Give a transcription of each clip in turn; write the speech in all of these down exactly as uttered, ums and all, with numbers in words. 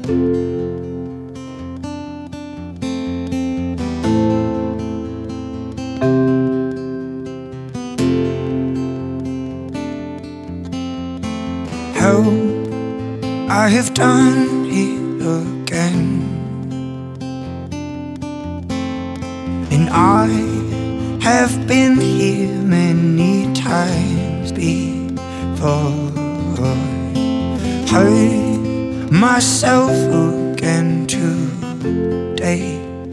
How I have done it again, and I have been here many times before. Hurt myself again today,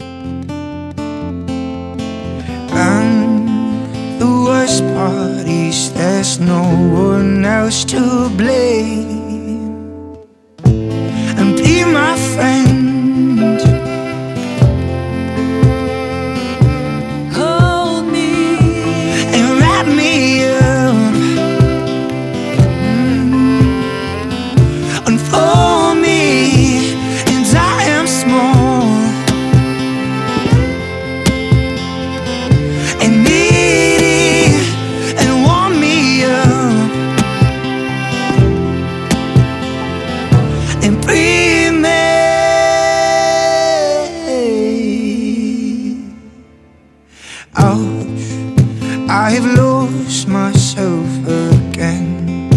and the worst part is there's no one else to blame. And be my friend, hold me and wrap me up, mm, unfold me, and I am small and needy and warm me up and breathe me. Ouch, I have lost myself again,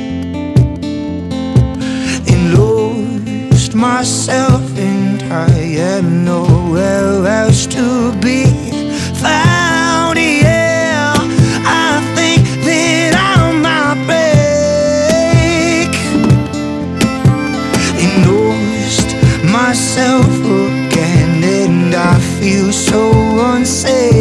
and lost myself, and I am nowhere else to be found. Yeah, I think that I might break, and lost myself again, and I feel so unsafe.